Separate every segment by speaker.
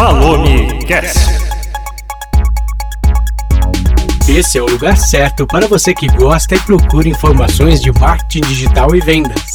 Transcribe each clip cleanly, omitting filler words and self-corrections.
Speaker 1: Falou-me Cast.
Speaker 2: Esse é o lugar certo para você que gosta e procura informações de marketing digital e vendas.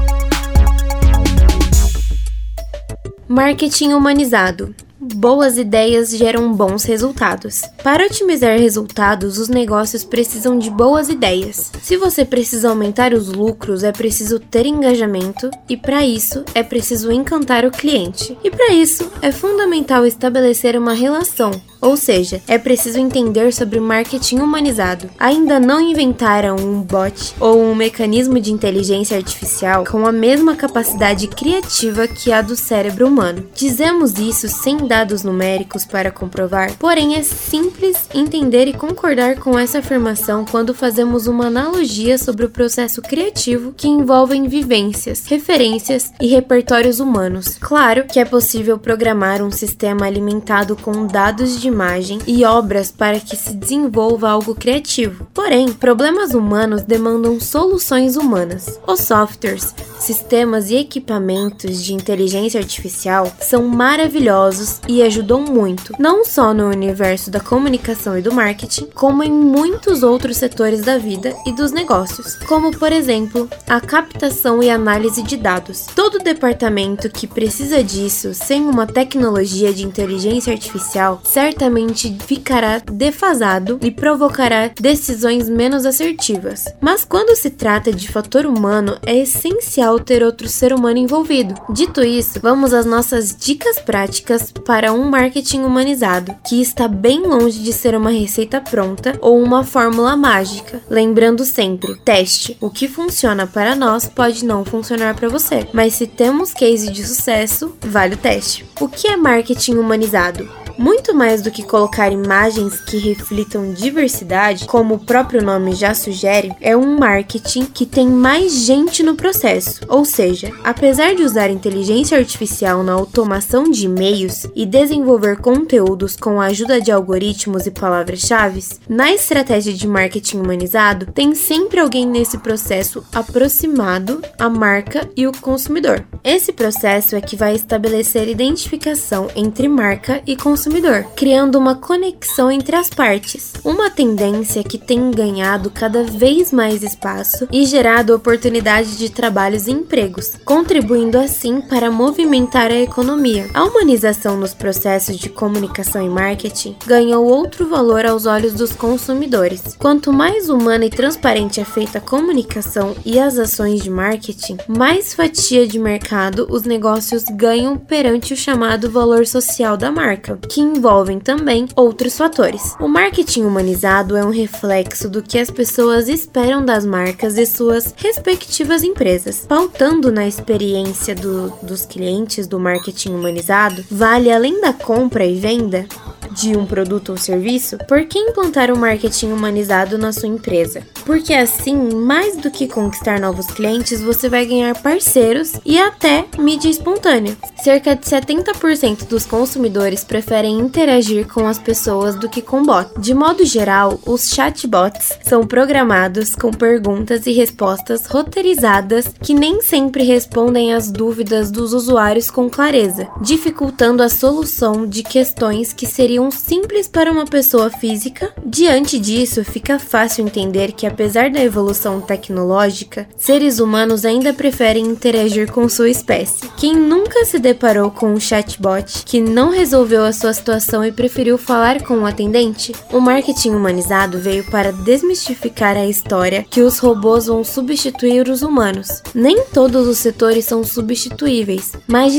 Speaker 3: Marketing humanizado. Boas ideias geram bons resultados. Para otimizar resultados, os negócios precisam de boas ideias. Se você precisa aumentar os lucros, é preciso ter engajamento e, para isso, é preciso encantar o cliente. E, para isso, é fundamental estabelecer uma relação, ou seja, é preciso entender sobre marketing humanizado. Ainda não inventaram um bot ou um mecanismo de inteligência artificial com a mesma capacidade criativa que a do cérebro humano. Dizemos isso sem dados numéricos para comprovar, porém é simples entender e concordar com essa afirmação quando fazemos uma analogia sobre o processo criativo que envolve vivências, referências e repertórios humanos. Claro que é possível programar um sistema alimentado com dados de imagem e obras para que se desenvolva algo criativo. Porém, problemas humanos demandam soluções humanas. Os softwares, sistemas e equipamentos de inteligência artificial são maravilhosos e ajudam muito, não só no universo da comunicação e do marketing, como em muitos outros setores da vida e dos negócios, como, por exemplo, a captação e análise de dados. Todo departamento que precisa disso, sem uma tecnologia de inteligência artificial, certamente ficará defasado e provocará decisões menos assertivas. Mas quando se trata de fator humano, é essencial ter outro ser humano envolvido. Dito isso, vamos às nossas dicas práticas para um marketing humanizado, que está bem longe de ser uma receita pronta ou uma fórmula mágica. Lembrando sempre, teste. O que funciona para nós pode não funcionar para você, mas se temos case de sucesso, vale o teste. O que é marketing humanizado? Muito mais do que colocar imagens que reflitam diversidade, como o próprio nome já sugere, é um marketing que tem mais gente no processo. Ou seja, apesar de usar inteligência artificial na automação de e-mails e desenvolver conteúdos com a ajuda de algoritmos e palavras-chave, na estratégia de marketing humanizado, tem sempre alguém nesse processo aproximado à marca e o consumidor. Esse processo é que vai estabelecer identificação entre marca e consumidor, criando uma conexão entre as partes. Uma tendência que tem ganhado cada vez mais espaço e gerado oportunidades de trabalhos e empregos, contribuindo assim para movimentar a economia. A humanização nos processos de comunicação e marketing ganhou outro valor aos olhos dos consumidores. Quanto mais humana e transparente é feita a comunicação e as ações de marketing, mais fatia de mercado os negócios ganham perante o chamado valor social da marca, que envolvem também outros fatores. O marketing humanizado é um reflexo do que as pessoas esperam das marcas e suas respectivas empresas. Pautando na experiência dos clientes do marketing humanizado, vale além da compra e venda de um produto ou serviço, por que implantar o marketing humanizado na sua empresa? Porque assim, mais do que conquistar novos clientes, você vai ganhar parceiros e até mídia espontânea. Cerca de 70% dos consumidores preferem interagir com as pessoas do que com bots. De modo geral, os chatbots são programados com perguntas e respostas roteirizadas que nem sempre respondem às dúvidas dos usuários com clareza, dificultando a solução de questões que seriam simples para uma pessoa física. Diante disso, fica fácil entender que, apesar da evolução tecnológica, seres humanos ainda preferem interagir com sua espécie. Quem nunca se deparou com um chatbot que não resolveu a sua situação e preferiu falar com um atendente? O marketing humanizado veio para desmistificar a história que os robôs vão substituir os humanos. Nem todos os setores são substituíveis. Mais de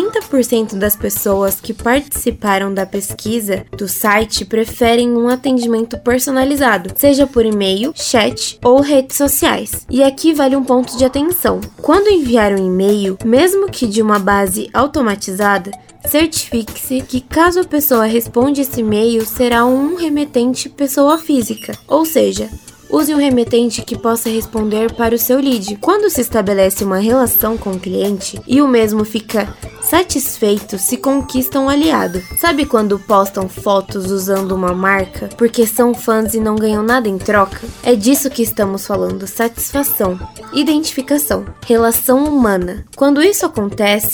Speaker 3: 60% das pessoas que participaram da pesquisa do site preferem um atendimento personalizado, seja por e-mail, chat ou redes sociais. E aqui vale um ponto de atenção. Quando enviar um e-mail, mesmo que de uma base automatizada, certifique-se que caso a pessoa responda esse e-mail, será um remetente pessoa física, ou seja, use um remetente que possa responder para o seu lead. Quando se estabelece uma relação com o cliente e o mesmo fica satisfeito, se conquista um aliado. Sabe quando postam fotos usando uma marca porque são fãs e não ganham nada em troca? É disso que estamos falando: satisfação, identificação, relação humana. Quando isso acontece,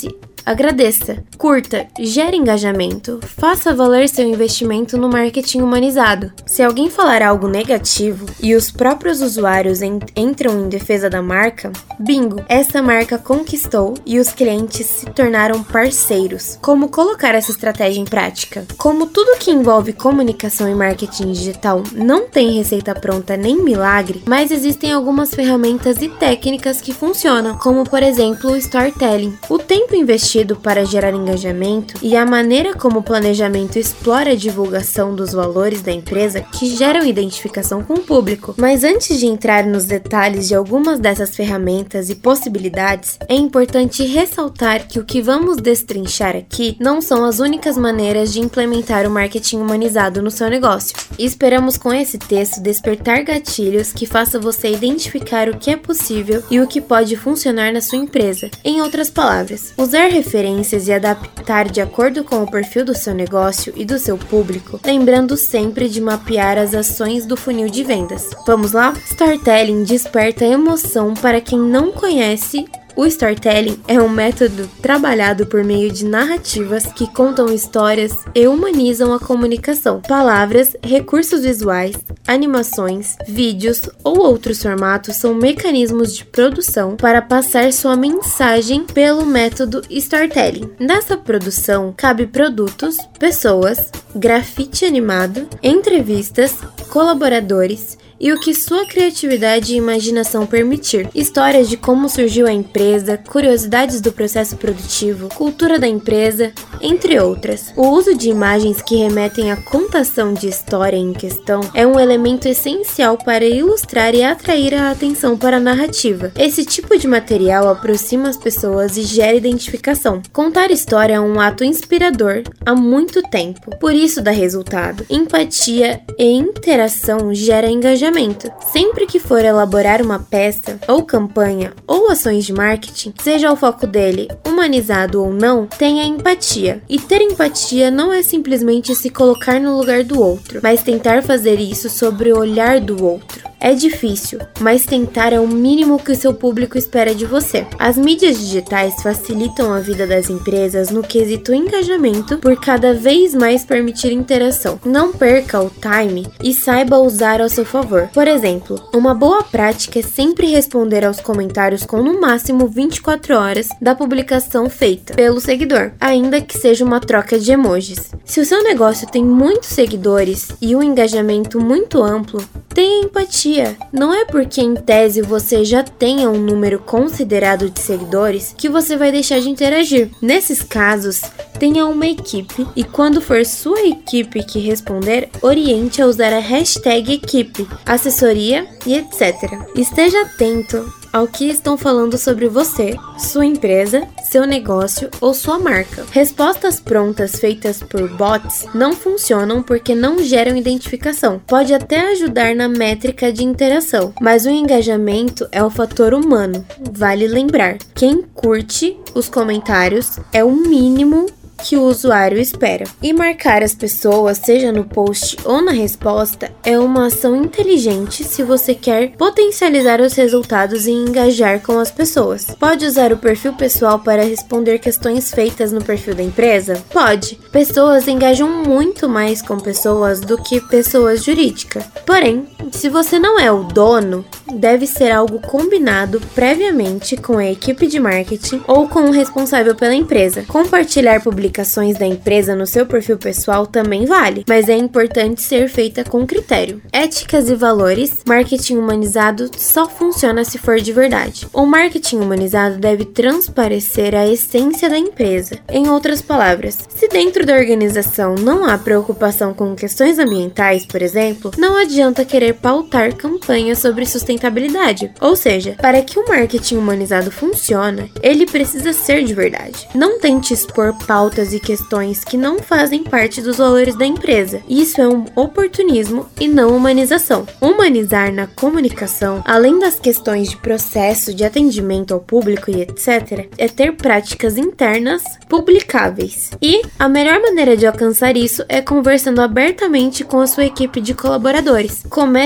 Speaker 3: agradeça, curta, gere engajamento, faça valer seu investimento no marketing humanizado. Se alguém falar algo negativo e os próprios usuários entram em defesa da marca, bingo, essa marca conquistou e os clientes se tornaram parceiros. Como colocar essa estratégia em prática? Como tudo que envolve comunicação e marketing digital não tem receita pronta nem milagre, mas existem algumas ferramentas e técnicas que funcionam, como por exemplo o storytelling. O tempo investido para gerar engajamento e a maneira como o planejamento explora a divulgação dos valores da empresa que geram identificação com o público. Mas antes de entrar nos detalhes de algumas dessas ferramentas e possibilidades, é importante ressaltar que o que vamos destrinchar aqui não são as únicas maneiras de implementar o marketing humanizado no seu negócio. E esperamos com esse texto despertar gatilhos que façam você identificar o que é possível e o que pode funcionar na sua empresa. Em outras palavras, usar referências e adaptar de acordo com o perfil do seu negócio e do seu público, lembrando sempre de mapear as ações do funil de vendas. Vamos lá? Storytelling desperta emoção para quem não conhece. O storytelling é um método trabalhado por meio de narrativas que contam histórias e humanizam a comunicação. Palavras, recursos visuais, animações, vídeos ou outros formatos são mecanismos de produção para passar sua mensagem pelo método storytelling. Nessa produção, cabe produtos, pessoas, grafite animado, entrevistas, colaboradores e o que sua criatividade e imaginação permitir. Histórias de como surgiu a empresa, curiosidades do processo produtivo, cultura da empresa, entre outras. O uso de imagens que remetem à contação de história em questão é um elemento essencial para ilustrar e atrair a atenção para a narrativa. Esse tipo de material aproxima as pessoas e gera identificação. Contar história é um ato inspirador há muito tempo, por isso dá resultado. Empatia e interação gera engajamento. Sempre que for elaborar uma peça, ou campanha, ou ações de marketing, seja o foco dele humanizado ou não, tenha empatia. E ter empatia não é simplesmente se colocar no lugar do outro, mas tentar fazer isso sobre o olhar do outro. É difícil, mas tentar é o mínimo que o seu público espera de você. As mídias digitais facilitam a vida das empresas no quesito engajamento por cada vez mais permitir interação. Não perca o time e saiba usar ao seu favor. Por exemplo, uma boa prática é sempre responder aos comentários com no máximo 24 horas da publicação feita pelo seguidor, ainda que seja uma troca de emojis. Se o seu negócio tem muitos seguidores e um engajamento muito amplo, tenha empatia. Não é porque em tese você já tenha um número considerado de seguidores que você vai deixar de interagir. Nesses casos, tenha uma equipe e quando for sua equipe que responder, oriente a usar a hashtag equipe, assessoria e etc. Esteja atento ao que estão falando sobre você, sua empresa, seu negócio ou sua marca. Respostas prontas feitas por bots não funcionam porque não geram identificação. Pode até ajudar na métrica de interação, mas o engajamento é o fator humano. Vale lembrar, quem curte os comentários é o mínimo que o usuário espera. E marcar as pessoas, seja no post ou na resposta, é uma ação inteligente se você quer potencializar os resultados e engajar com as pessoas. Pode usar o perfil pessoal para responder questões feitas no perfil da empresa? Pode. Pessoas engajam muito mais com pessoas do que pessoas jurídicas. Porém, se você não é o dono, deve ser algo combinado previamente com a equipe de marketing ou com o responsável pela empresa. Compartilhar publicações da empresa no seu perfil pessoal também vale, mas é importante ser feita com critério. Éticas e valores. Marketing humanizado só funciona se for de verdade. O marketing humanizado deve transparecer a essência da empresa. Em outras palavras, se dentro da organização não há preocupação com questões ambientais, por exemplo, não adianta querer pautar campanhas sobre sustentabilidade. Ou seja, para que o marketing humanizado funcione, ele precisa ser de verdade. Não tente expor pautas e questões que não fazem parte dos valores da empresa. Isso é um oportunismo e não humanização. Humanizar na comunicação, além das questões de processo, de atendimento ao público e etc., é ter práticas internas publicáveis. E a melhor maneira de alcançar isso é conversando abertamente com a sua equipe de colaboradores. Comece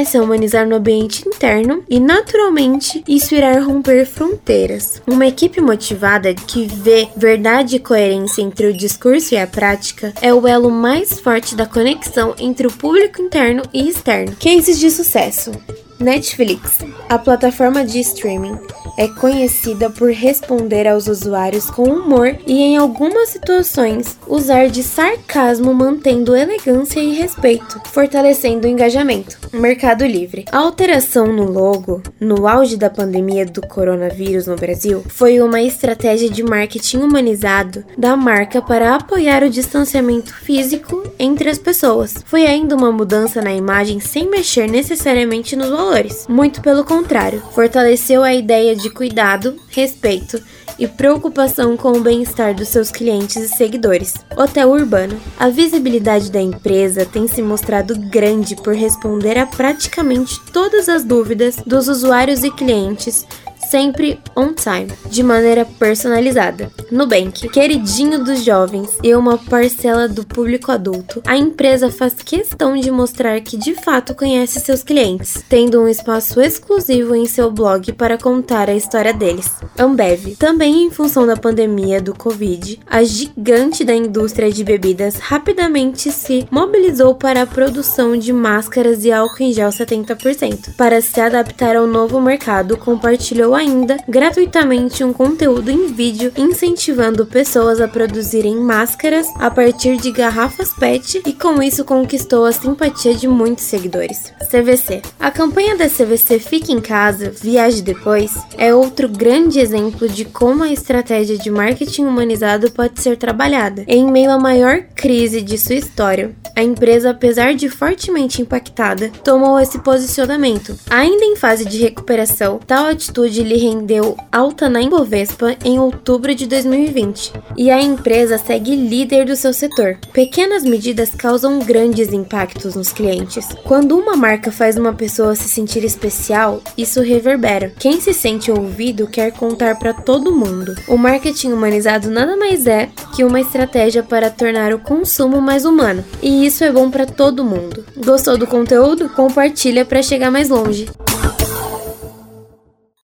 Speaker 3: começa a humanizar no ambiente interno e, naturalmente, isso irá romper fronteiras. Uma equipe motivada que vê verdade e coerência entre o discurso e a prática é o elo mais forte da conexão entre o público interno e externo. Cases de sucesso. Netflix, a plataforma de streaming, é conhecida por responder aos usuários com humor e, em algumas situações, usar de sarcasmo mantendo elegância e respeito, fortalecendo o engajamento. Mercado Livre. A alteração no logo, no auge da pandemia do coronavírus no Brasil, foi uma estratégia de marketing humanizado da marca para apoiar o distanciamento físico entre as pessoas. Foi ainda uma mudança na imagem sem mexer necessariamente nos valores. Muito pelo contrário, fortaleceu a ideia de cuidado, respeito e preocupação com o bem-estar dos seus clientes e seguidores. Hotel Urbano. A visibilidade da empresa tem se mostrado grande por responder a praticamente todas as dúvidas dos usuários e clientes, sempre on time, de maneira personalizada. Nubank, queridinho dos jovens e uma parcela do público adulto, a empresa faz questão de mostrar que de fato conhece seus clientes, tendo um espaço exclusivo em seu blog para contar a história deles. Ambev, também em função da pandemia do Covid, a gigante da indústria de bebidas rapidamente se mobilizou para a produção de máscaras e álcool em gel 70%. Para se adaptar ao novo mercado, compartilhou ainda gratuitamente um conteúdo em vídeo incentivando pessoas a produzirem máscaras a partir de garrafas PET e com isso conquistou a simpatia de muitos seguidores. CVC. A campanha da CVC Fique em Casa, Viaje Depois é outro grande exemplo de como a estratégia de marketing humanizado pode ser trabalhada. Em meio à maior crise de sua história, a empresa, apesar de fortemente impactada, tomou esse posicionamento. Ainda em fase de recuperação, tal atitude lhe rendeu alta na Ibovespa em outubro de 2020, e a empresa segue líder do seu setor. Pequenas medidas causam grandes impactos nos clientes. Quando uma marca faz uma pessoa se sentir especial, isso reverbera. Quem se sente ouvido quer contar para todo mundo. O marketing humanizado nada mais é que uma estratégia para tornar o consumo mais humano, e isso é bom para todo mundo. Gostou do conteúdo? Compartilha para chegar mais longe.